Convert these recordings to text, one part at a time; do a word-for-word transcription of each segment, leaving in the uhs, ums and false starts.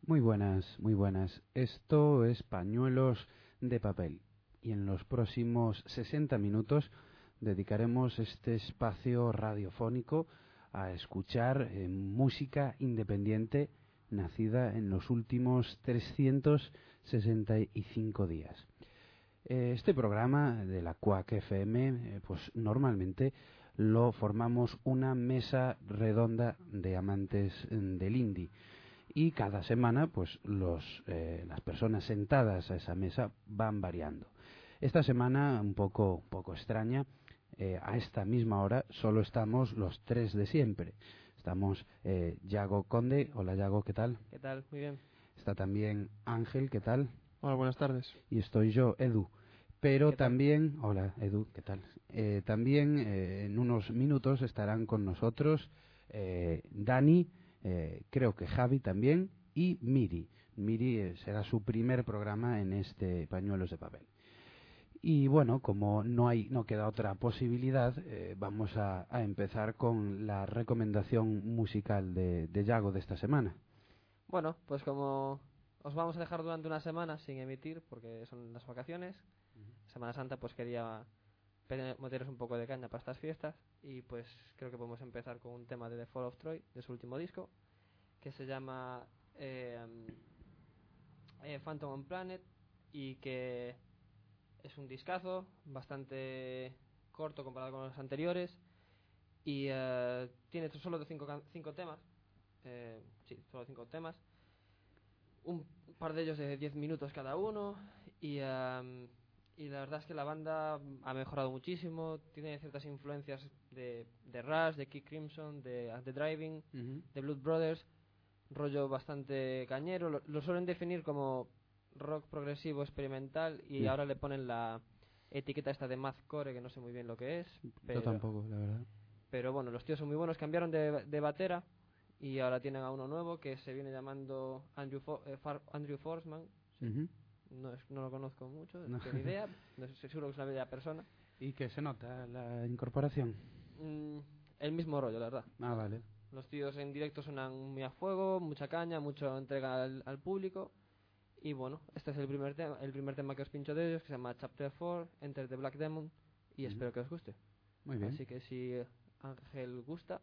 Muy buenas, muy buenas. Esto es Pañuelos de Papel y en los próximos sesenta minutos dedicaremos este espacio radiofónico a escuchar eh, música independiente nacida en los últimos trescientos sesenta y cinco días. Eh, este programa de la Quack F M, eh, pues normalmente lo formamos una mesa redonda de amantes del indie. Y cada semana, pues los, eh, las personas sentadas a esa mesa van variando. Esta semana, un poco, un poco extraña, eh, a esta misma hora solo estamos los tres de siempre. Estamos eh, Yago Conde. Hola Yago, ¿qué tal? ¿Qué tal? Muy bien. Está también Ángel, ¿qué tal? Hola, buenas tardes. Y estoy yo, Edu. Pero ¿Qué tal? también, hola Edu, ¿qué tal? Eh, también eh, en unos minutos estarán con nosotros eh, Dani, eh, creo que Javi también, y Miri. Miri eh, será su primer programa en este Pañuelos de Papel. Y bueno, como no hay, no queda otra posibilidad, eh, vamos a, a empezar con la recomendación musical de, de Yago de esta semana. Bueno, pues como os vamos a dejar durante una semana sin emitir porque son las vacaciones, uh-huh. Semana Santa, pues quería meteros un poco de caña para estas fiestas y pues creo que podemos empezar con un tema de The Fall of Troy, de su último disco, que se llama eh, eh, Phantom on Planet, y que es un discazo bastante corto comparado con los anteriores y eh, tiene solo de cinco, cinco temas. Eh, sí, solo cinco temas, un par de ellos de diez minutos cada uno y, um, y la verdad es que la banda ha mejorado muchísimo, tiene ciertas influencias de, de Rush, de King Crimson, de At the Driving, uh-huh. de Blood Brothers, rollo bastante cañero, lo, lo suelen definir como rock progresivo experimental y uh-huh. ahora le ponen la etiqueta esta de mathcore que no sé muy bien lo que es, pero, yo tampoco, la verdad, pero bueno, los tíos son muy buenos, cambiaron de, de batera y ahora tienen a uno nuevo que se viene llamando Andrew, Fo- eh, Far- Andrew Forsman. Sí. Uh-huh. No, es, no lo conozco mucho, no tengo ni idea, no sé, seguro que es una bella persona. ¿Y qué se nota la incorporación? Mm, el mismo rollo, la verdad. Ah, vale. Los tíos en directo suenan muy a fuego, mucha caña, mucha entrega al, al público. Y bueno, este es el primer tema, el primer tema que os pincho de ellos, que se llama Chapter cuatro, Enter the Black Demon, y uh-huh. espero que os guste. Muy bien. Así que si Ángel gusta.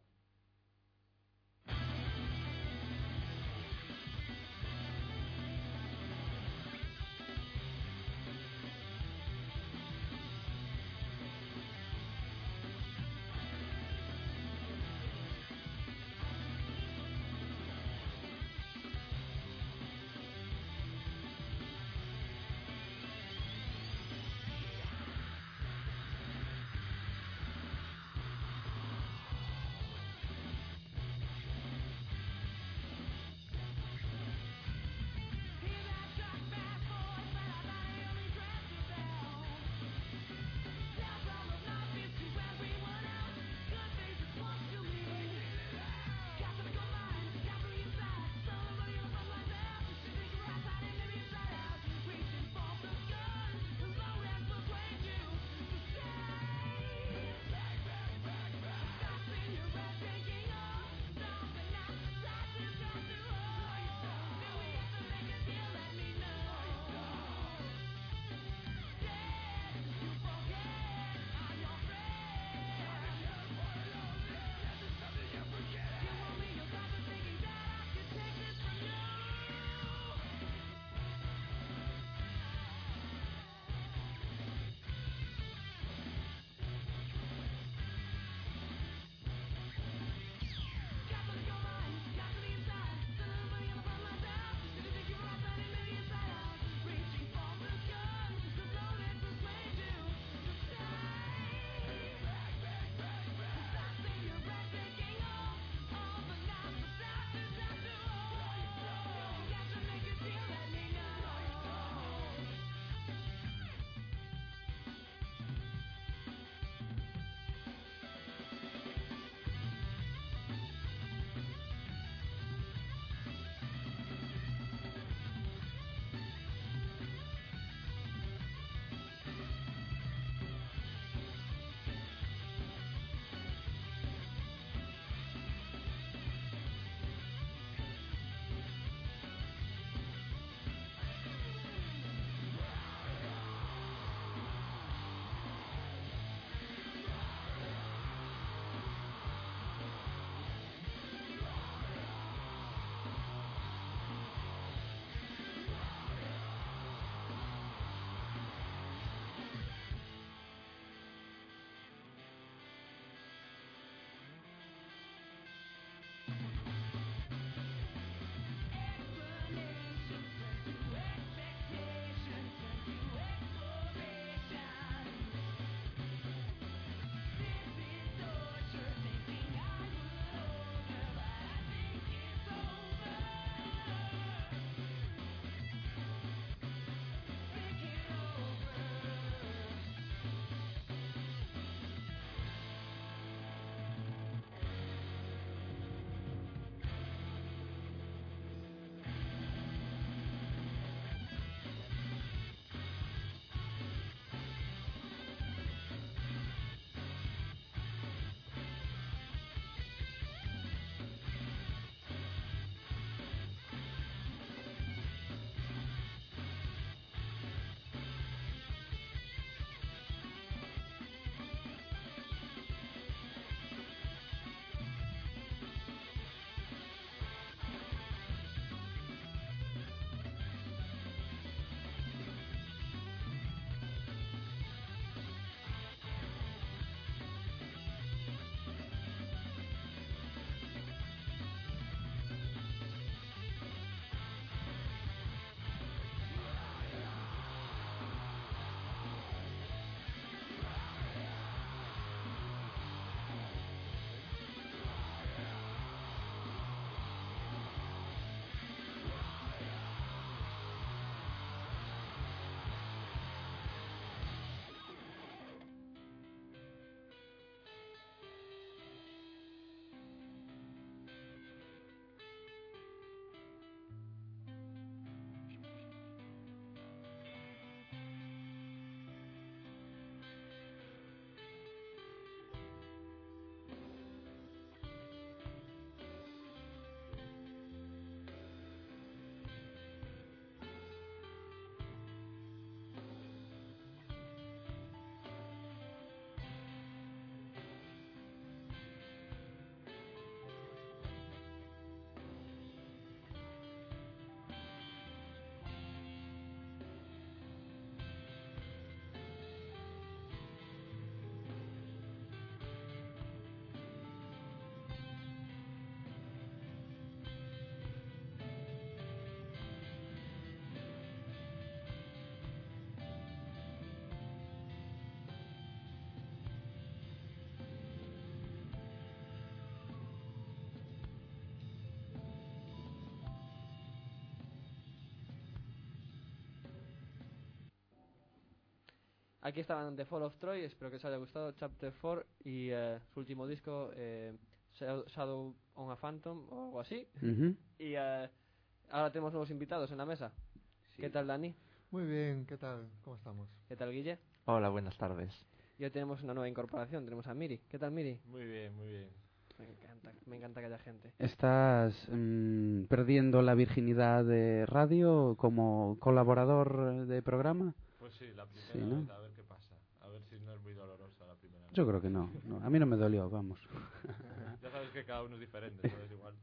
aquí estaban The Fall of Troy, espero que os haya gustado, Chapter cuatro y eh, su último disco, eh, Shadow on a Phantom o algo así. Uh-huh. Y eh, ahora tenemos nuevos invitados en la mesa. Sí. ¿Qué tal, Dani? Muy bien, ¿qué tal? ¿Cómo estamos? ¿Qué tal, Guille? Hola, buenas tardes. Y hoy tenemos una nueva incorporación, tenemos a Miri. ¿Qué tal, Miri? Muy bien, muy bien. Me encanta, me encanta que haya gente. ¿Estás mmm, perdiendo la virginidad de radio como colaborador de programa? Pues sí, la primera Sí, ¿no? vez, a ver qué pasa. A ver si no es muy dolorosa la primera vez. Yo creo que no, no. A mí no me dolió, vamos. Ya sabes que cada uno es diferente, entonces igual.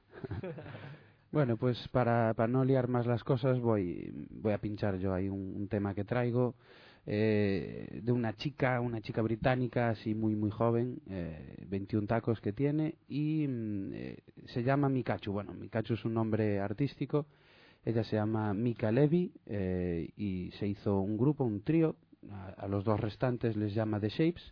Bueno, pues para, para no liar más las cosas voy, voy a pinchar yo ahí un, un tema que traigo. Eh, de una chica, una chica británica, así muy muy joven, eh, veintiún tacos que tiene, y mm, eh, se llama Mikachu. Bueno, Mikachu es un nombre artístico. Ella se llama Mika Levy eh, y se hizo un grupo, un trío. A, a los dos restantes les llama The Shapes.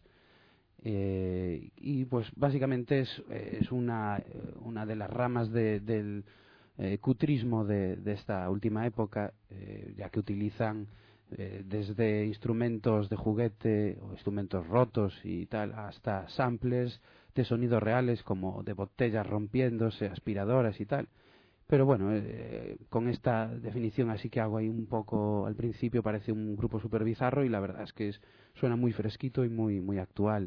Eh, y pues básicamente es, es una, una de las ramas de, del eh, cutrismo de, de esta última época, eh, ya que utilizan Eh, desde instrumentos de juguete o instrumentos rotos y tal hasta samplers de sonidos reales como de botellas rompiéndose, aspiradoras y tal. Pero bueno, eh, con esta definición así que hago ahí un poco al principio parece un grupo súper bizarro y la verdad es que es, suena muy fresquito y muy muy actual.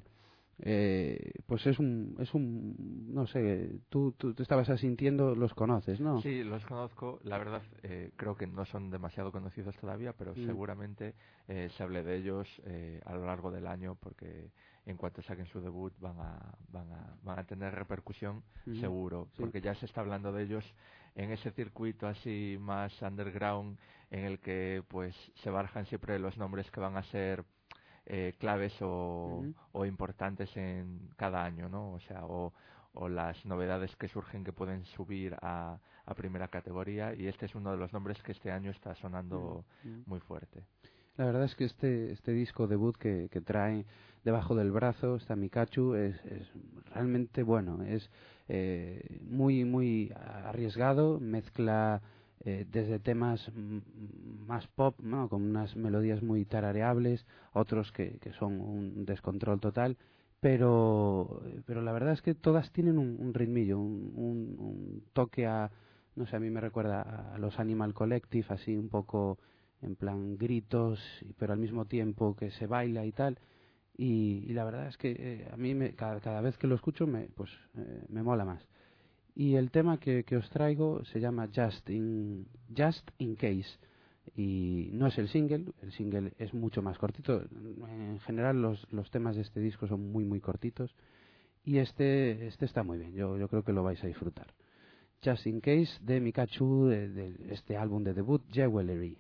Eh, pues es un, es un, no sé, tú, tú te estabas asintiendo, los conoces, ¿no? Sí, los conozco, la verdad eh, creo que no son demasiado conocidos todavía, pero mm. seguramente eh, se hable de ellos eh, a lo largo del año porque en cuanto saquen su debut van a, van a, van a tener repercusión mm. seguro, sí. Porque ya se está hablando de ellos en ese circuito así más underground en el que pues se barajan siempre los nombres que van a ser Eh, claves o, uh-huh. o importantes en cada año, ¿no? O sea, o, o las novedades que surgen que pueden subir a, a primera categoría, y este es uno de los nombres que este año está sonando uh-huh. muy fuerte. La verdad es que este este disco debut que, que trae debajo del brazo, está Mikachu, es, es realmente bueno, es eh, muy muy arriesgado, mezcla Eh, desde temas m- más pop, ¿no? Con unas melodías muy tarareables, otros que, que son un descontrol total, pero pero la verdad es que todas tienen un, un ritmillo, un, un, un toque a, no sé, a mí me recuerda a, a los Animal Collective, así un poco en plan gritos, pero al mismo tiempo que se baila y tal, y, y la verdad es que eh, a mí me, cada, cada vez que lo escucho me, pues, eh, me mola más. Y el tema que, que os traigo se llama Just in, Just in Case. Y no es el single, el single es mucho más cortito. En general los, los temas de este disco son muy muy cortitos. Y este, este está muy bien, yo, yo creo que lo vais a disfrutar. Just in Case de Mikachu, de, de este álbum de debut, Jewelry.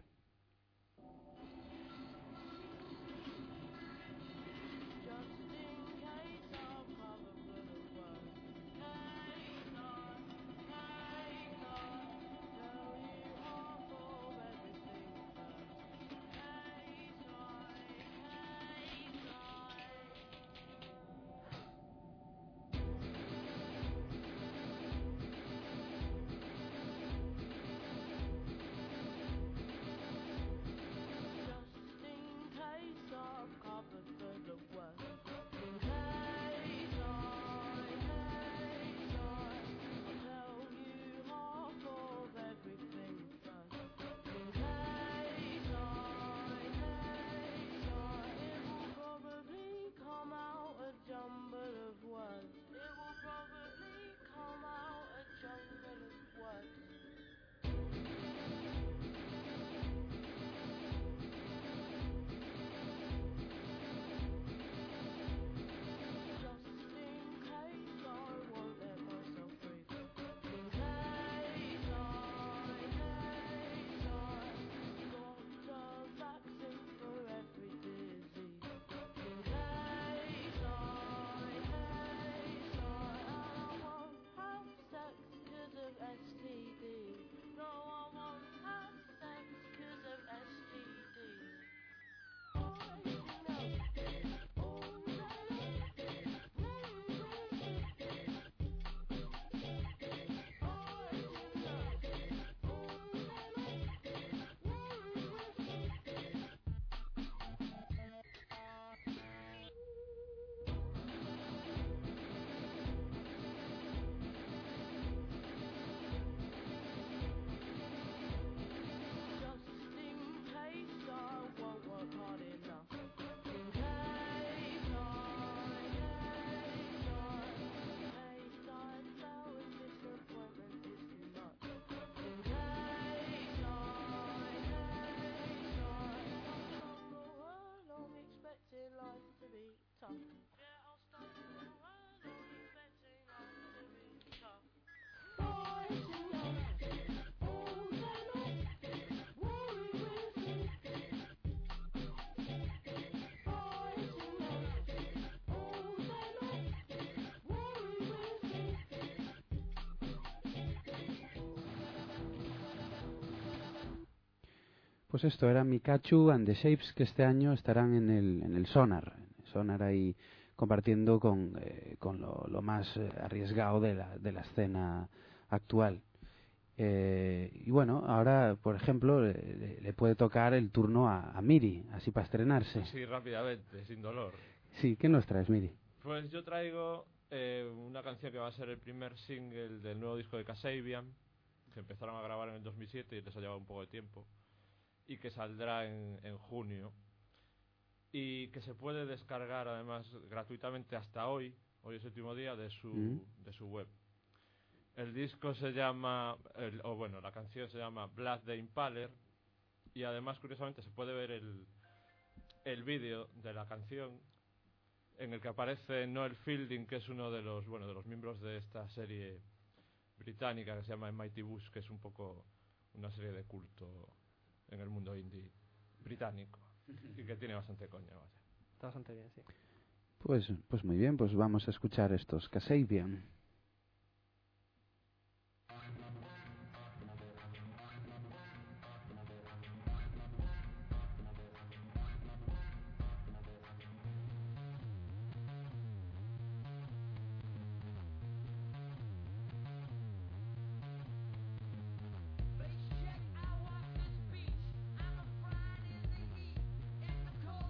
Pues esto era Mikachu and the Shapes, que este año estarán en el, en el Sonar. Sonar ahí compartiendo con, eh, con lo, lo más eh, arriesgado de la, de la escena actual. Eh, y bueno, ahora, por ejemplo, le, le puede tocar el turno a, a Miri, así para estrenarse. Sí, rápidamente, sin dolor. Sí, ¿qué nos traes, Miri? Pues yo traigo eh, una canción que va a ser el primer single del nuevo disco de Kasabian, que empezaron a grabar en el dos mil siete y les ha llevado un poco de tiempo, y que saldrá en, en junio, y que se puede descargar además gratuitamente hasta hoy, hoy es el último día, de su, Mm. de su web. El disco se llama, el, o bueno, la canción se llama Blood the Impaler, y además, curiosamente, se puede ver el, el vídeo de la canción en el que aparece Noel Fielding, que es uno de los, bueno, de los miembros de esta serie británica que se llama Mighty Boosh, que es un poco una serie de culto en el mundo indie británico y que tiene bastante coña, vaya. Está bastante bien, sí. Pues, pues muy bien, pues vamos a escuchar estos Kasabian.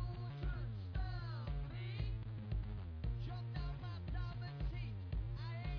Jumped out my blood and teeth. I ain't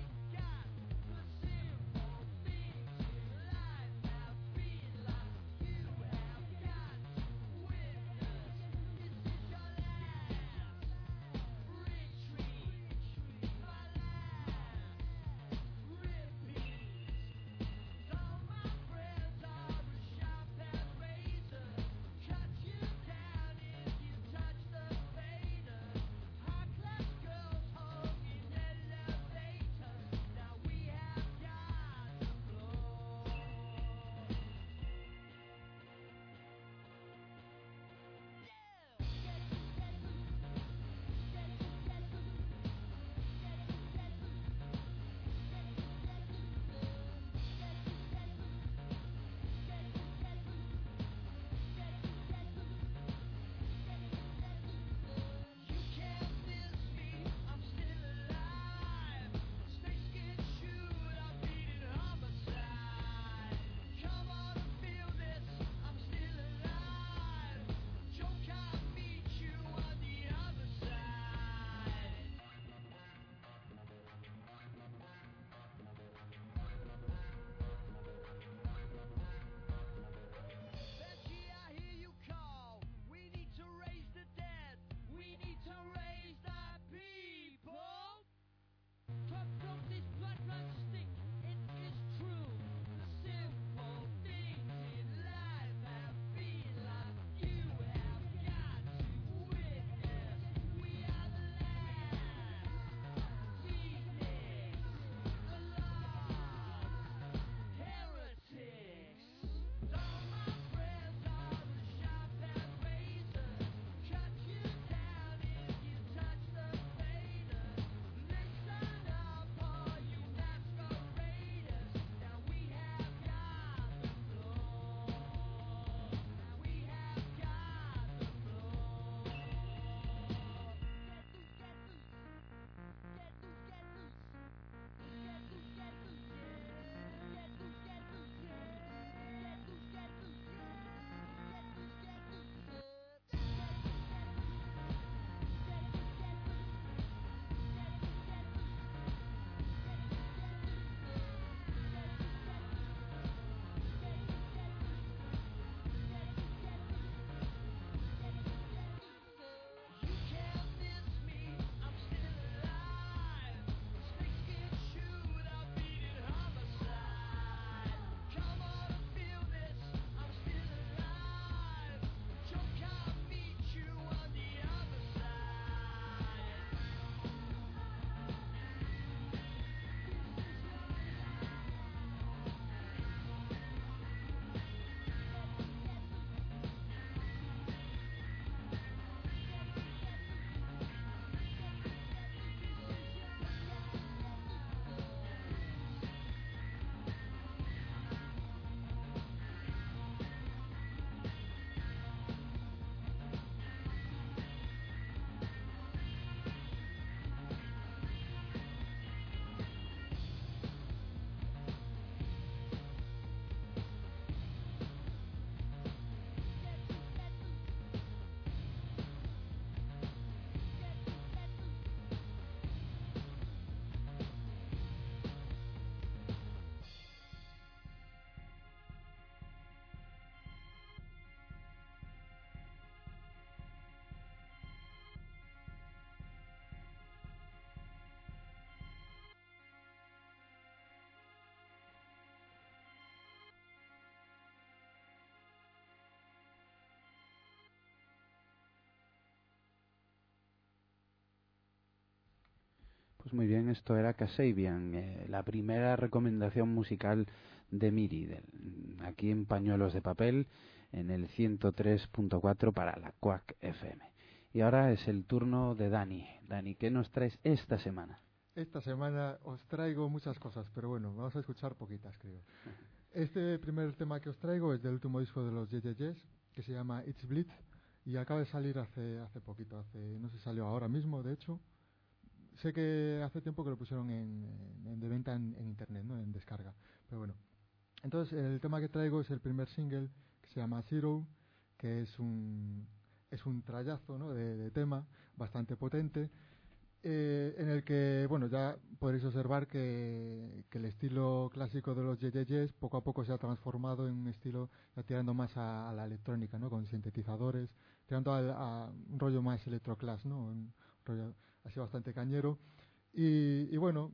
Pues muy bien, esto era Kasabian, eh, la primera recomendación musical de Miri, del, aquí en Pañuelos de Papel, en el ciento tres punto cuatro para la Quack F M. Y ahora es el turno de Dani. Dani, ¿qué nos traes esta semana? Esta semana os traigo muchas cosas, pero bueno, vamos a escuchar poquitas, creo. Este primer tema que os traigo es del último disco de los Ye Ye Yes, que se llama It's Blitz, y acaba de salir hace hace poquito, hace no sé si salió ahora mismo, de hecho. Sé que hace tiempo que lo pusieron en, en de venta en, en internet, ¿no? En descarga, pero bueno. Entonces, el tema que traigo es el primer single, que se llama Zero, que es un es un trayazo, ¿no? de, de tema bastante potente, eh, en el que, bueno, ya podréis observar que, que el estilo clásico de los Ye Ye Yes poco a poco se ha transformado en un estilo ya tirando más a, a la electrónica, ¿no? Con sintetizadores, tirando a, a un rollo más electroclash, ¿no? Un rollo así bastante cañero. Y, y bueno,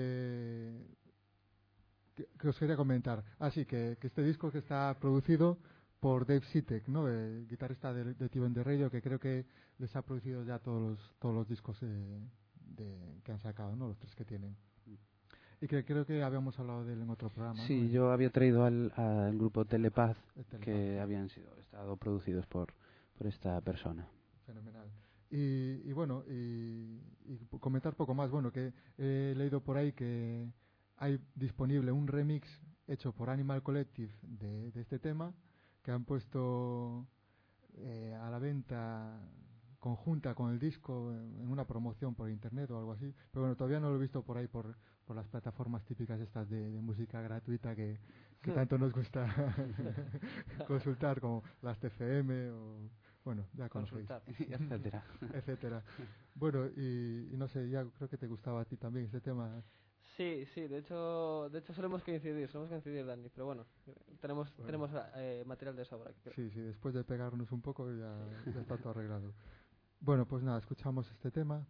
eh, que, que os quería comentar. Así que, que este disco que está producido por Dave Sitek, ¿no? El guitarrista de, de T-Bone The Radio, que creo que les ha producido ya todos los, todos los discos eh, de, que han sacado, ¿no? Los tres que tienen. Y que creo que habíamos hablado de él en otro programa. Sí, ¿no? yo había traído al, al grupo Telepaz, Telepaz, que sí. habían sido estado producidos por, por esta persona. Fenomenal. Y, y bueno, y, y comentar poco más. Bueno, que he leído por ahí que hay disponible un remix hecho por Animal Collective de, de este tema, que han puesto eh, a la venta conjunta con el disco en una promoción por internet o algo así. Pero bueno, todavía no lo he visto por ahí por, por las plataformas típicas estas de, de música gratuita que, que tanto nos gusta consultar, como las T F M o... Bueno, ya conocéis. etcétera. etcétera. Bueno, y, y no sé, ya creo que te gustaba a ti también este tema. Sí, sí, de hecho, de hecho solemos coincidir, solemos coincidir, Dani, pero bueno, tenemos Bueno. tenemos eh, material de sobra. Creo. Sí, sí, después de pegarnos un poco ya, ya está todo arreglado. Bueno, pues nada, escuchamos este tema.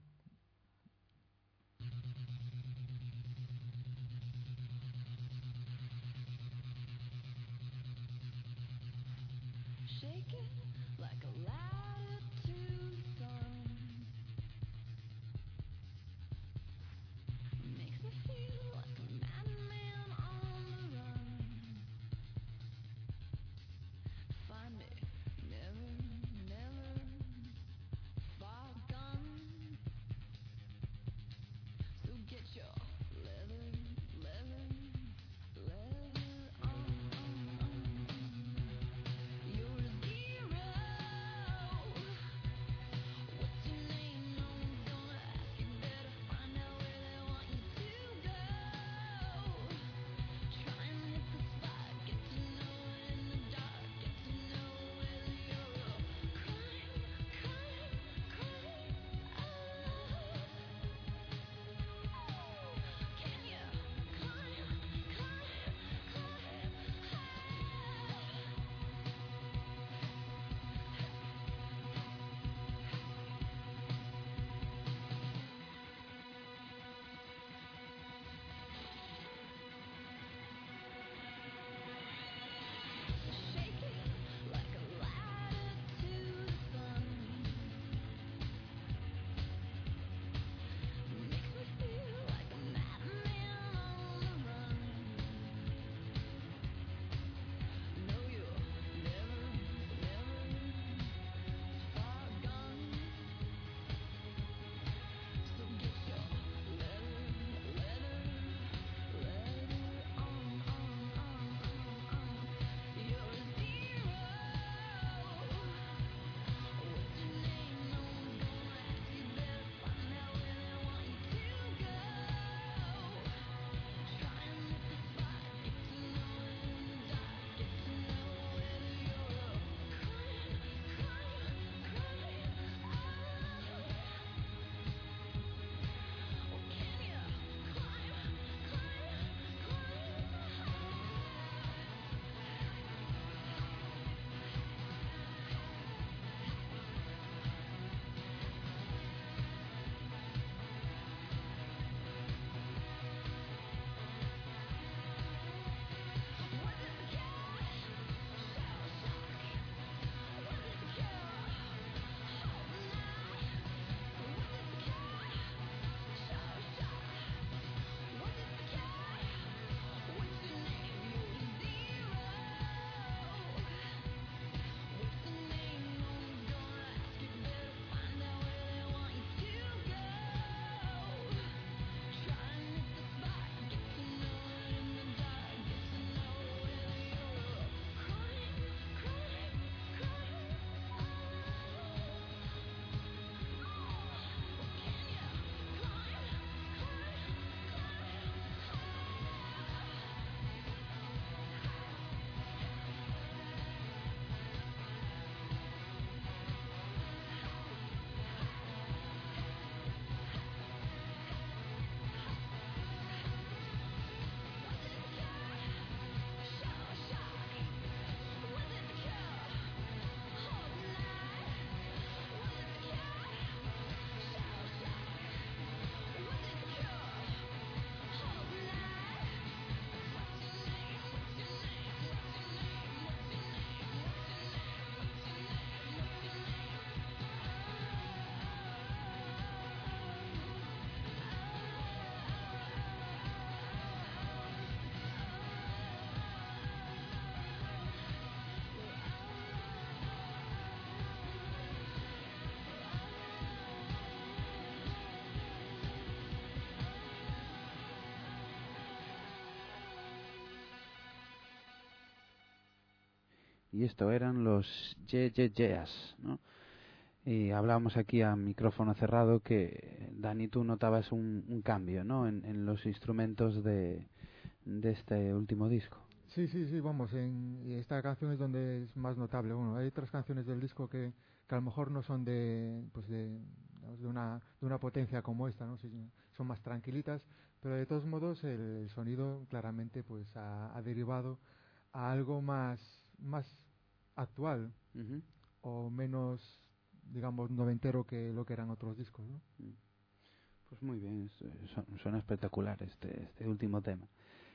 y esto eran los Ye Ye Yeahs, ¿no? Y hablábamos aquí a micrófono cerrado que, Dani, tú notabas un, un cambio, ¿no? En, en los instrumentos de, de este último disco. Sí, sí, sí, vamos, en, y esta canción es donde es más notable. Bueno, hay otras canciones del disco que, que a lo mejor no son de, pues de, de, una, de una potencia como esta, ¿no? Sí, son más tranquilitas, pero de todos modos el, el sonido claramente pues ha, ha derivado a algo más, más actual, Uh-huh. o menos, digamos, noventero que lo que eran otros discos, ¿no? Pues muy bien, es, suena espectacular este, este último tema.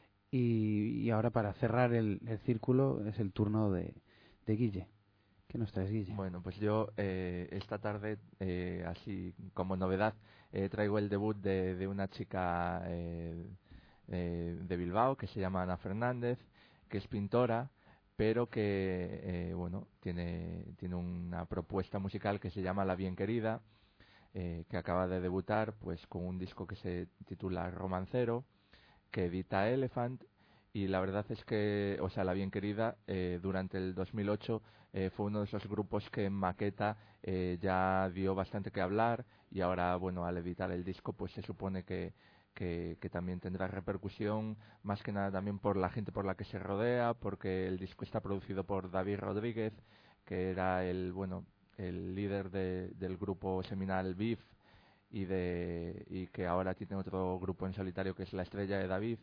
Y, y ahora, para cerrar el, el círculo, es el turno de, de Guille. ¿Qué nos traes, Guille? Bueno, pues yo eh, esta tarde, eh, así como novedad, eh, traigo el debut de, de una chica eh, eh, de Bilbao que se llama Ana Fernández, que es pintora, pero que eh, bueno, tiene, tiene una propuesta musical que se llama La Bien Querida, eh, que acaba de debutar pues con un disco que se titula Romancero, que edita Elephant, y la verdad es que, o sea, La Bien Querida eh, durante el dos mil ocho eh, fue uno de esos grupos que en maqueta eh, ya dio bastante que hablar, y ahora, bueno, al editar el disco pues se supone que, que, que también tendrá repercusión, más que nada también por la gente por la que se rodea, porque el disco está producido por David Rodríguez, que era el, bueno, el líder de, del grupo seminal Beef, y de y que ahora tiene otro grupo en solitario que es La Estrella de David,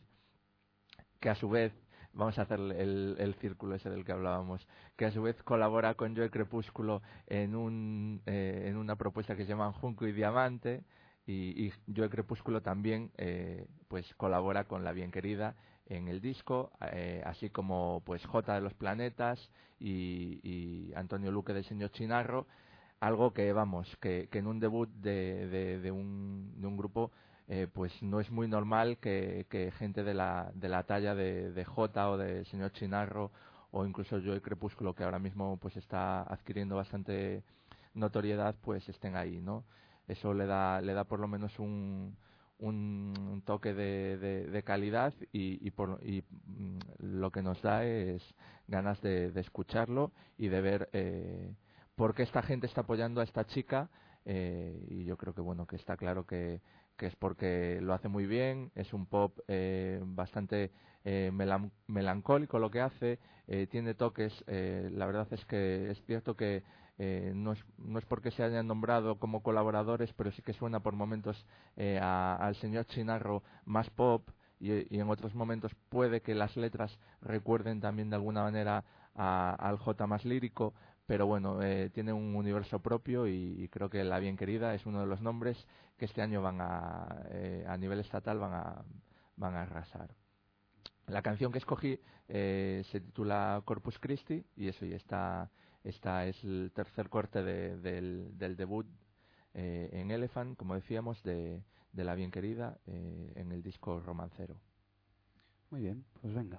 que a su vez, vamos a hacer el, el círculo ese del que hablábamos, que a su vez colabora con Joe Crepúsculo en un eh, en una propuesta que se llama Junco y Diamante, y, y Joe Crepúsculo también eh, pues colabora con La Bien Querida en el disco, eh, así como pues J de los Planetas y, y Antonio Luque del Señor Chinarro. Algo que, vamos, que, que en un debut de, de, de, un, de un grupo, eh, pues no es muy normal que, que gente de la, de la talla de, de J o de Señor Chinarro, o incluso Joe Crepúsculo, que ahora mismo pues está adquiriendo bastante notoriedad, pues estén ahí, ¿no? Eso le da, le da por lo menos un, un, un toque de, de, de calidad, y, y, por, y mm, lo que nos da es ganas de, de escucharlo y de ver eh, por qué esta gente está apoyando a esta chica, eh, y yo creo que bueno, que está claro que, que es porque lo hace muy bien, es un pop eh, bastante eh, melan melancólico lo que hace, eh, tiene toques, eh, la verdad es que es cierto que eh, no, es, no es porque se hayan nombrado como colaboradores, pero sí que suena por momentos eh, a, al señor Chinarro más pop, y, y en otros momentos puede que las letras recuerden también de alguna manera a, al J más lírico, pero bueno, eh, tiene un universo propio, y, y creo que La Bien Querida es uno de los nombres que este año van a, eh, a nivel estatal van a, van a arrasar. La canción que escogí eh, se titula Corpus Christi, y eso, y esta, esta es el tercer corte de, del, del debut eh, en Elephant, como decíamos, de, de La Bien Querida eh, en el disco Romancero. Muy bien, pues venga.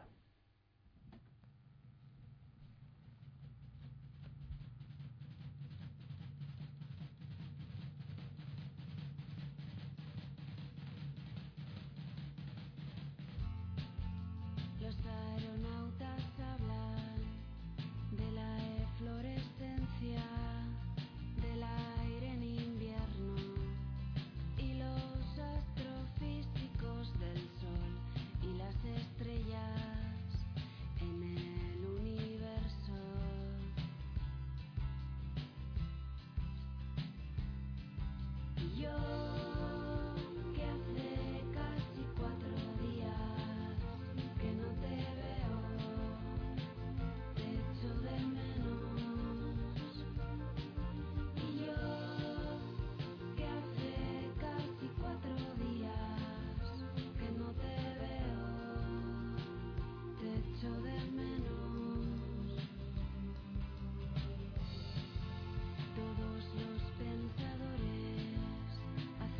Los aeronautas hablan de la eflorescencia del aire en invierno, y los astrofísicos del sol y las estrellas en el universo. Y yo, que hace casi cuatro días que no te veo, te echo de menos. Y yo, que hace casi cuatro días que no te veo, te echo de menos. Todos los pensadores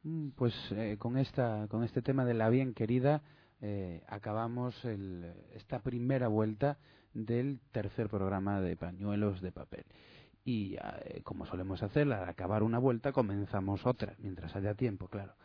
Mm, Pues eh, con esta, con este tema de la bien querida, eh, acabamos el- esta primera vuelta del tercer programa de Pañuelos de Papel. Y eh, como solemos hacer, al acabar una vuelta comenzamos otra, mientras haya tiempo, claro.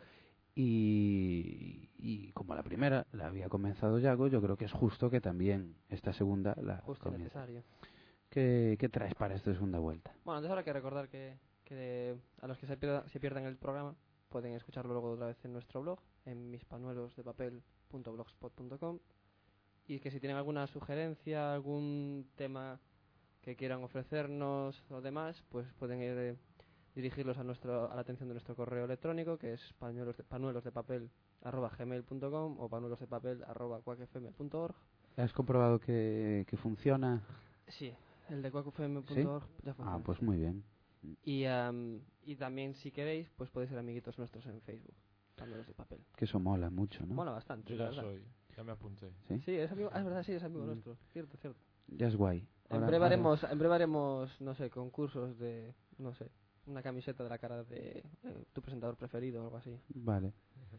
Y, y como la primera la había comenzado Yago, yo creo que es justo que también esta segunda la Justo y comience. necesario. ¿Qué, qué traes para esta segunda vuelta? Bueno, antes habrá que recordar que, que a los que se, pierda- se pierdan el programa pueden escucharlo luego otra vez en nuestro blog, en mispanuelosdepapel punto blogspot punto com, y que si tienen alguna sugerencia, algún tema que quieran ofrecernos o demás, pues pueden ir, eh, dirigirlos a nuestro a la atención de nuestro correo electrónico, que es pañuelos de, panuelosdepapel arroba gmail punto com o panuelosdepapel arroba cuacfm punto org. ¿Has comprobado que, que funciona? Sí, el de cuacfm punto ¿Sí? org ya funciona. Ah, pues muy bien. Y, am, y también, si queréis, pues podéis ser amiguitos nuestros en Facebook, Pañuelos de Papel. Que eso mola mucho, ¿no? Mola bastante, Yo la ya verdad. soy, ya me apunté. ¿Sí? Sí, es amigo, ah, es verdad, sí, es amigo Mm. nuestro. Cierto, cierto. Ya es guay. En Ahora- breve, ahora- haremos, en breve haremos, no sé, concursos de, no sé, una camiseta de la cara de eh, tu presentador preferido o algo así. Vale.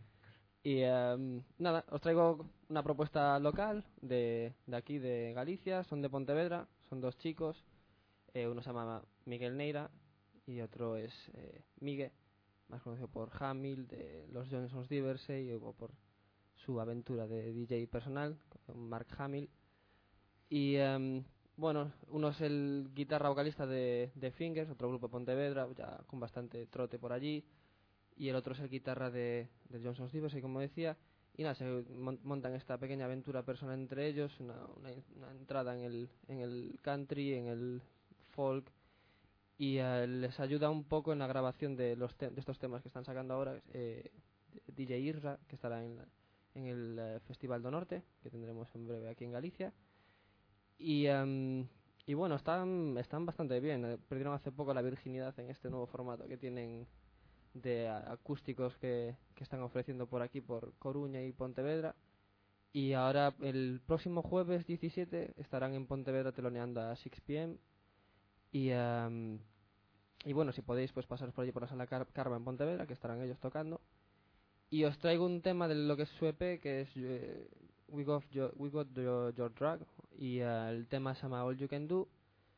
Y em, nada, os traigo una propuesta local de, de aquí, de Galicia, son de Pontevedra, son dos chicos, eh, uno se llama Miguel Neira y otro es eh, Migue, más conocido por Hamil, de los Johnsons Diversey, o por su aventura de D J personal, con Mark Hamill. Y em, bueno, uno es el guitarra vocalista de, de Fingers, otro grupo de Pontevedra, ya con bastante trote por allí, y el otro es el guitarra de, de Johnson's Diversey, como decía, y nada, se mon- montan esta pequeña aventura personal entre ellos, una, una, una entrada en el, en el country, en el folk, y eh, les ayuda un poco en la grabación de, los te- de estos temas que están sacando ahora, eh, D J Irra, que estará en, la- en el eh, Festival do Norte, que tendremos en breve aquí en Galicia. Y, em, y bueno, están, están bastante bien. eh, Perdieron hace poco la virginidad en este nuevo formato que tienen de a- acústicos que, que están ofreciendo por aquí, por Coruña y Pontevedra. Y ahora, el próximo jueves diecisiete, estarán en Pontevedra teloneando a six p m. Y, em, y bueno, si podéis, pues pasaros por allí por la sala Car- Carva en Pontevedra, que estarán ellos tocando. Y os traigo un tema de lo que es su E P, que es eh, We Got, Your, We Got Your, Your Drag. Y eh, el tema se llama All You Can Do.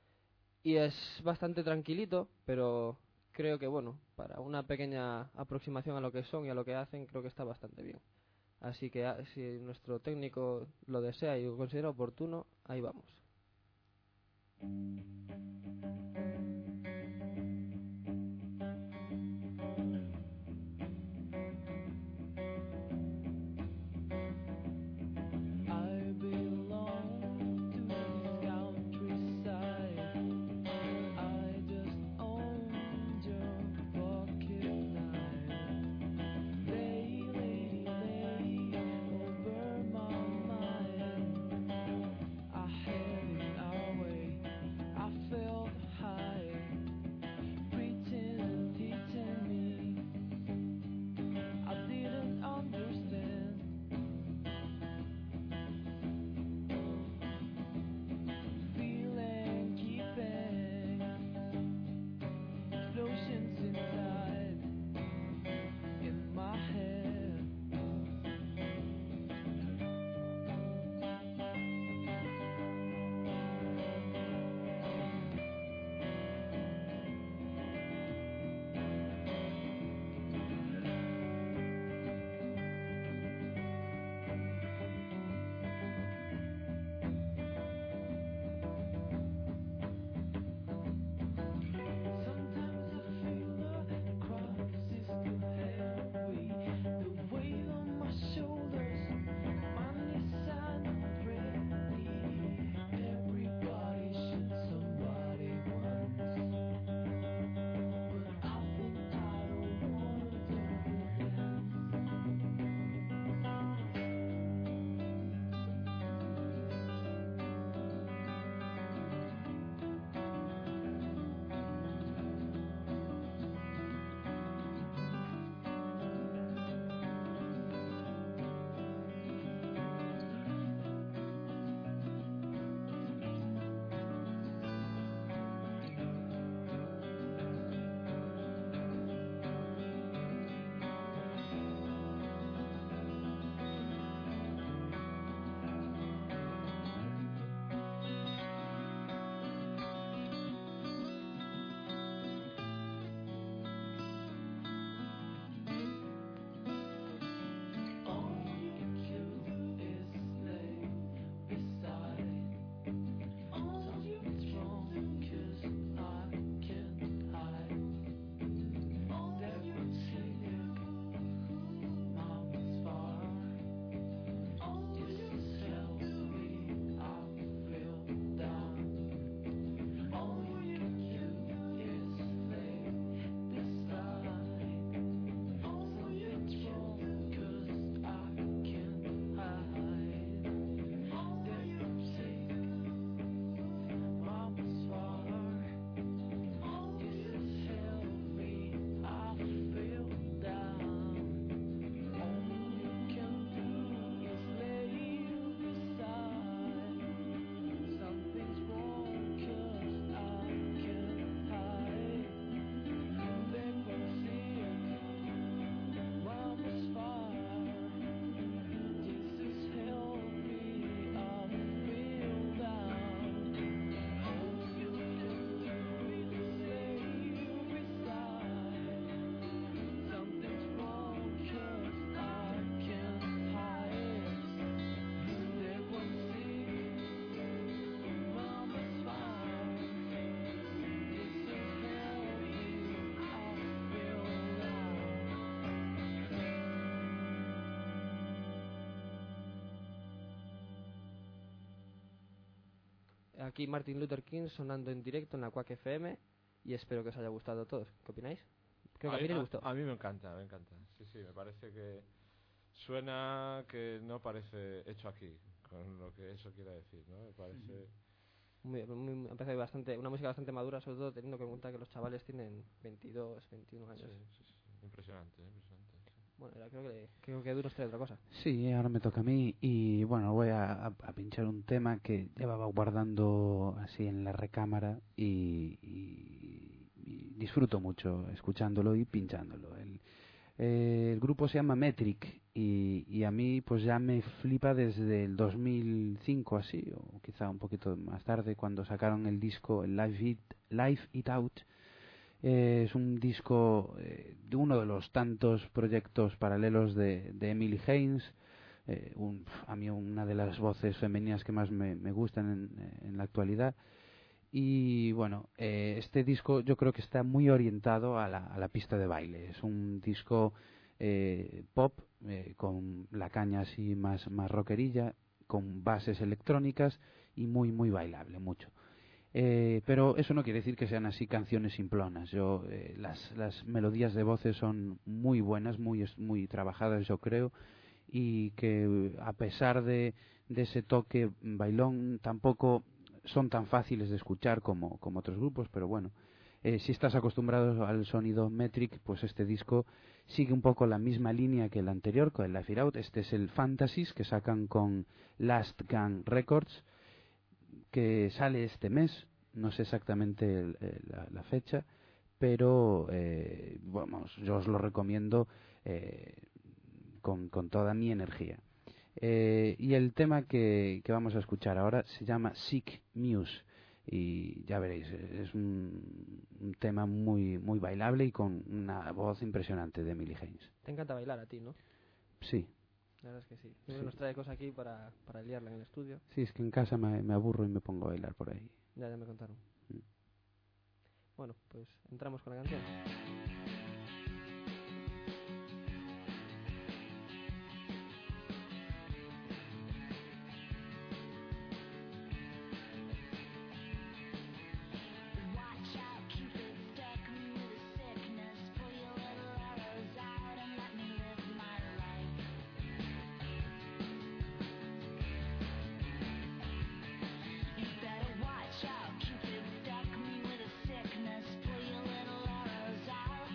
Y es bastante tranquilito, pero creo que, bueno, para una pequeña aproximación a lo que son y a lo que hacen, creo que está bastante bien. Así que ah, si nuestro técnico lo desea y lo considera oportuno, ahí vamos. I belong to this countryside. I just owned your pocket knife. Lay, lady, lay over my mind. I had it our way. I felt aquí Martin Luther King sonando en directo en la Quack F M y espero que os haya gustado a todos. ¿Qué opináis? Creo que a mí les gustó. A mí me encanta, me encanta. Sí, sí, me parece que suena que no parece hecho aquí, con lo que eso quiere decir, ¿no? Me parece... Muy, muy, me parece bastante, una música bastante madura, sobre todo teniendo en cuenta que los chavales tienen veintidós, veintiuno años. Sí, sí, sí. Impresionante, impresionante. Sí. Bueno, ahora creo que, creo que Edu nos trae otra cosa. Sí, ahora me toca a mí y bueno, voy a, a- a pinchar un tema que llevaba guardando así en la recámara y, y- y disfruto mucho escuchándolo y pinchándolo. El, eh, el grupo se llama Metric y, y a mí pues ya me flipa desde el dos mil cinco así, o quizá un poquito más tarde cuando sacaron el disco el Live It, Live It Out. Eh, es un disco eh, de uno de los tantos proyectos paralelos de, de Emily Haynes, eh, un, a mí una de las voces femeninas que más me, me gustan en, en la actualidad. Y bueno, eh, este disco yo creo que está muy orientado a la, a la pista de baile. Es un disco eh, pop eh, con la caña así más, más rockerilla, con bases electrónicas y muy muy bailable, mucho. Eh, pero eso no quiere decir que sean así canciones simplonas. Yo, eh, las, las melodías de voces son muy buenas, muy, es- muy trabajadas, yo creo, y que a pesar de, de ese toque bailón, tampoco son tan fáciles de escuchar como, como otros grupos, pero bueno, eh, si estás acostumbrado al sonido Metric, pues este disco sigue un poco la misma línea que el anterior, con el Life It Out. Este es el Fantasies que sacan con Last Gang Records, que sale este mes, no sé exactamente el- eh, la, la fecha, pero eh, vamos, yo os lo recomiendo eh, con, con toda mi energía. Eh, y el tema que, que vamos a escuchar ahora se llama Sick Muse y ya veréis, eh, es un, un tema muy muy bailable y con una voz impresionante de Emily Haynes. Te encanta bailar a ti, ¿no? Sí, La verdad es que sí. Siempre Sí. nos trae cosas aquí para, para liarla en el estudio. sí, es que en casa me, me aburro y me pongo a bailar por ahí. Ya, ya me contaron. Mm. Bueno, pues entramos con la canción. Watch out, Cupid stuck me with a sickness. Pull your little arrows out and let me live my life. You better watch out, Cupid stuck me with a sickness. Pull your little arrows out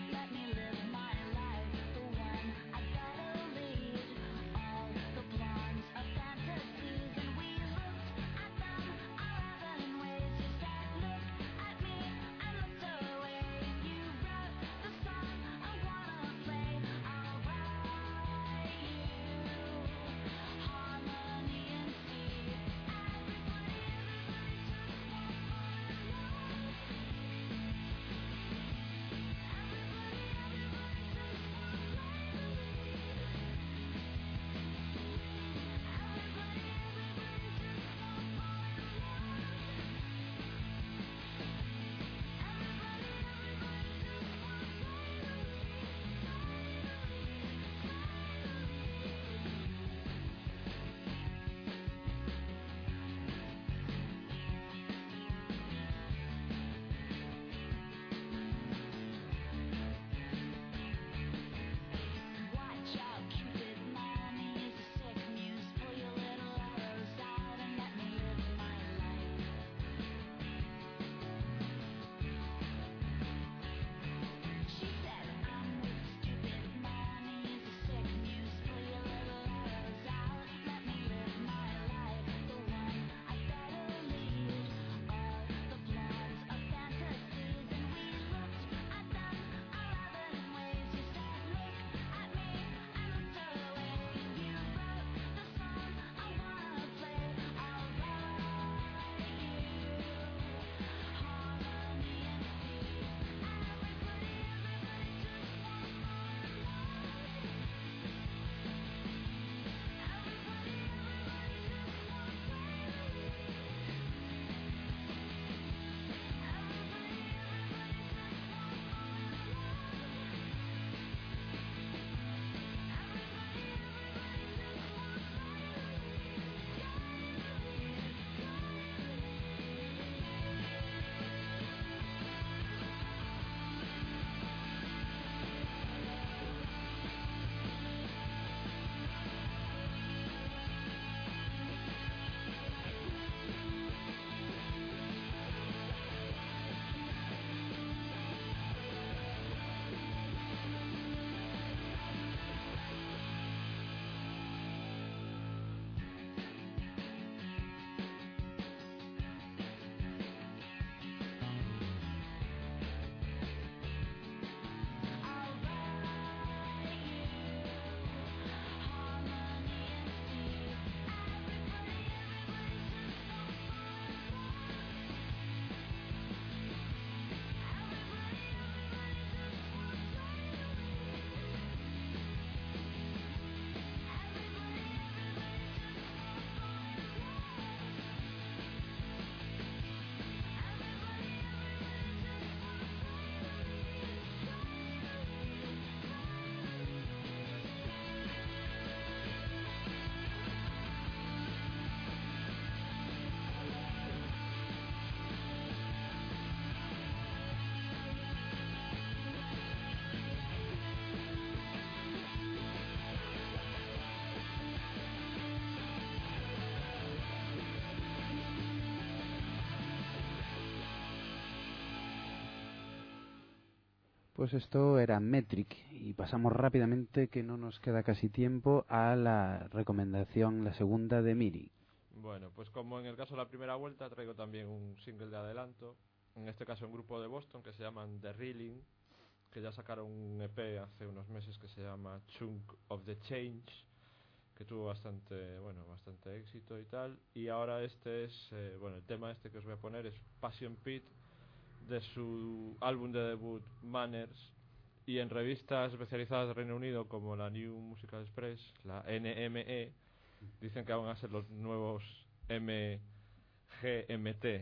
Pues esto era Metric y pasamos rápidamente, que no nos queda casi tiempo, a la recomendación, la segunda de Miri. Bueno, pues como en el caso de la primera vuelta, traigo también un single de adelanto. En este caso un grupo de Boston que se llaman The Reeling, que ya sacaron un E P hace unos meses que se llama Chunk of the Change, que tuvo bastante, bueno, bastante éxito y tal. Y ahora este es, eh, bueno, el tema este que os voy a poner es Passion Pit, de su álbum de debut Manners. Y en revistas especializadas de Reino Unido como la New Musical Express, la N M E, dicen que van a ser los nuevos M G M T.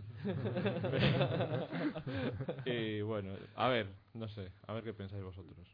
Y bueno, a ver, no sé, a ver qué pensáis vosotros.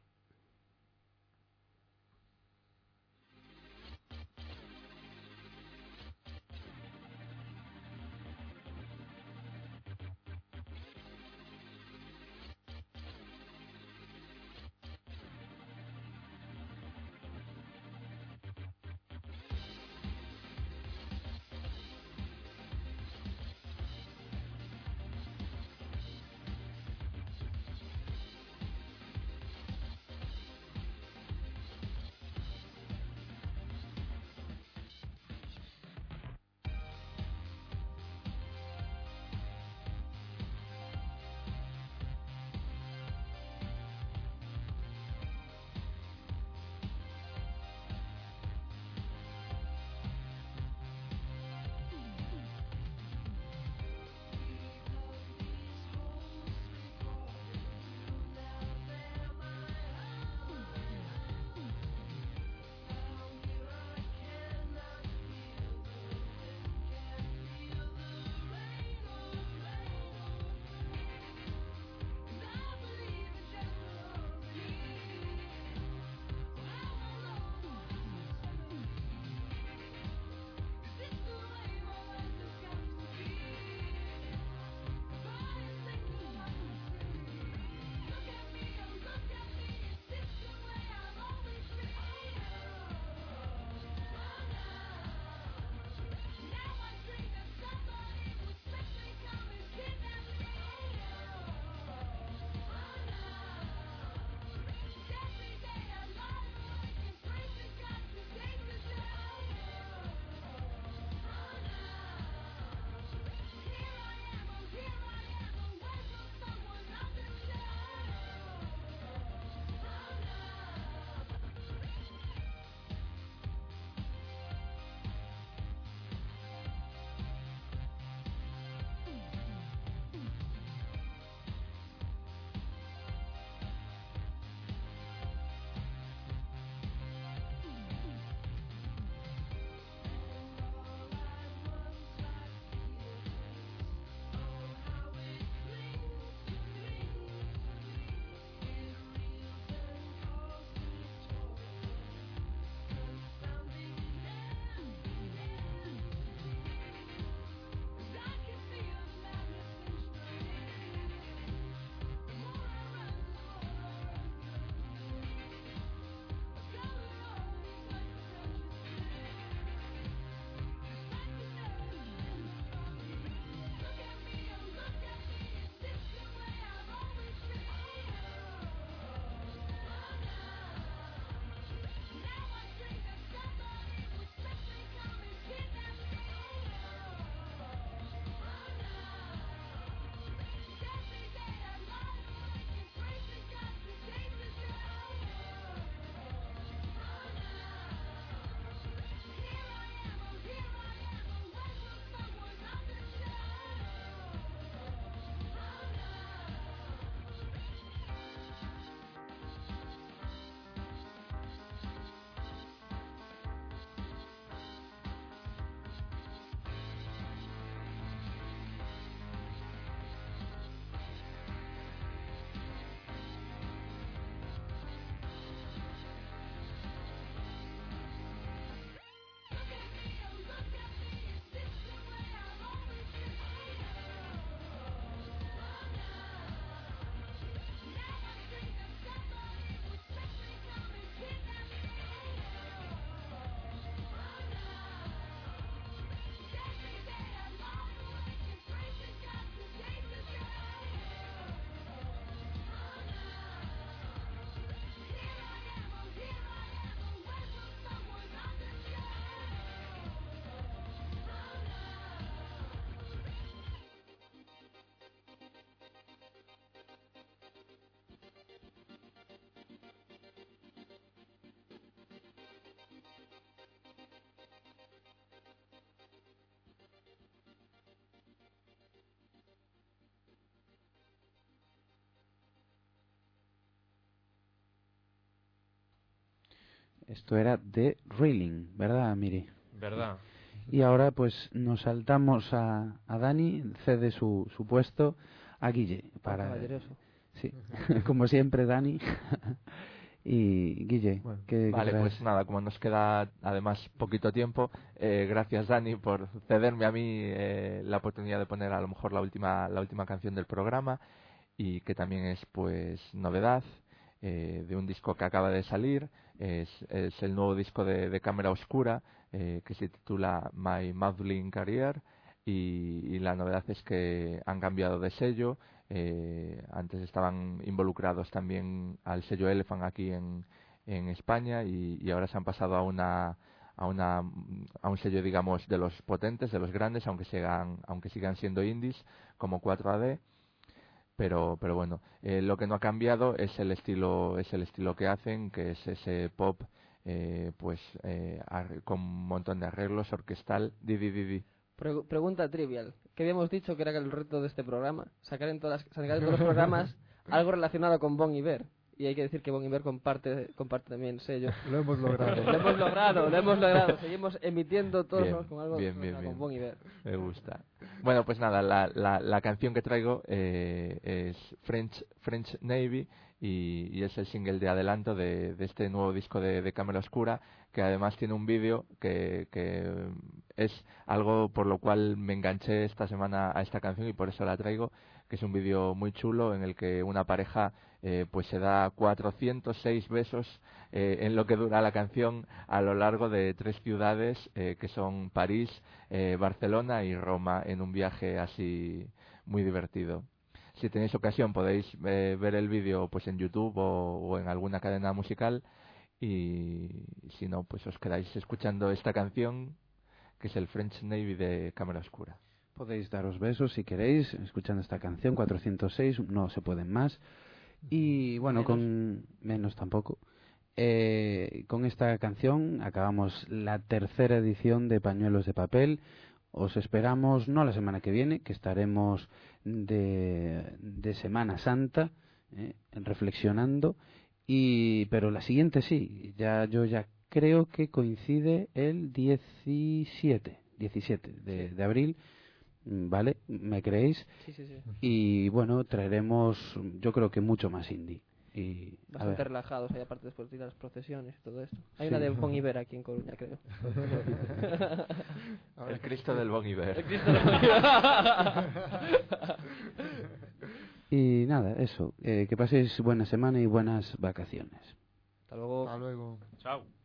Esto era The Reeling, ¿verdad, Miri? ¿Verdad? Y ahora pues nos saltamos a, a Dani, cede su, su puesto a Guille. Para, Caballeroso. sí, como siempre, Dani. Y Guille, Bueno. ¿qué, qué Vale, traes? pues nada, como nos queda además poquito tiempo, eh, gracias Dani por cederme a mí eh, la oportunidad de poner a lo mejor la última la última canción del programa, y que también es pues novedad eh, de un disco que acaba de salir. Es, es el nuevo disco de, de Cámara Oscura, eh, que se titula My Muddling Career, y, y la novedad es que han cambiado de sello. Eh, antes estaban involucrados también al sello Elephant aquí en, en España, y, y ahora se han pasado a una a una a un sello, digamos, de los potentes, de los grandes, aunque sigan aunque sigan siendo indies como cuatro A D. Pero pero bueno, eh, lo que no ha cambiado es el estilo es el estilo que hacen, que es ese pop eh, pues eh, ar- con un montón de arreglos orquestal. Di, di, di, di. Pre- pregunta trivial. ¿Qué habíamos dicho que era el reto de este programa? Sacar en todas, sacar en todos los programas algo relacionado con Bon Iver. Y hay que decir que Bon Iver comparte, comparte también sello. Lo hemos logrado. Lo hemos logrado, lo hemos logrado. Seguimos emitiendo todos Bien, los con algo bien, bien, relacionado bien. con Bon Iver. Me gusta. Bueno, pues nada, la, la, la canción que traigo eh, es French, French Navy, y, y es el single de adelanto de, de este nuevo disco de, de Cámara Oscura, que además tiene un vídeo que, que es algo por lo cual me enganché esta semana a esta canción y por eso la traigo, que es un vídeo muy chulo en el que una pareja eh, pues se da cuatrocientos seis besos eh, en lo que dura la canción a lo largo de tres ciudades eh, que son París, eh, Barcelona y Roma, en un viaje así muy divertido. Si tenéis ocasión podéis eh, ver el vídeo pues en YouTube o, o en alguna cadena musical, y si no pues os quedáis escuchando esta canción, que es el French Navy de Cámara Oscura. Podéis daros besos si queréis, escuchando esta canción, cuatrocientos seis, no se pueden más. Y bueno, Menos. con menos tampoco. Eh, con esta canción acabamos la tercera edición de Pañuelos de Papel. Os esperamos no la semana que viene, que estaremos de, de Semana Santa, eh, reflexionando, y pero la siguiente sí, ya yo ya creo que coincide el diecisiete, diecisiete de, Sí. de abril, mm, ¿vale? ¿Me creéis? Sí, sí, sí. Y bueno, traeremos, yo creo que mucho más indie. Y, a Bastante ver, relajados ahí, aparte después de ir a las procesiones y todo esto. Hay Sí. una de Bon Iver aquí en Coruña, creo. El Cristo del Bon Iver. El Cristo de Bon Iver. y nada, eso. Eh, que paséis buena semana y buenas vacaciones. Hasta luego. Hasta luego. Chao.